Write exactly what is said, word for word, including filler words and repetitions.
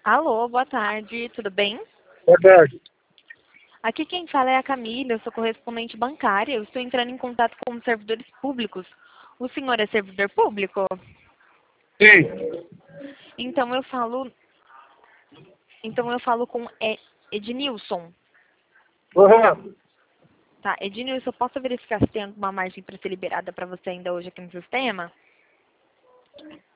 Alô, boa tarde, tudo bem? Boa tarde. Aqui quem fala é a Camila, eu sou correspondente bancária, eu estou entrando em contato com os servidores públicos. O senhor é servidor público? Sim. Então eu falo, então eu falo com E- Ednilson. Correto. Tá, Ednilson, eu posso verificar se tem alguma margem para ser liberada para você ainda hoje aqui no sistema?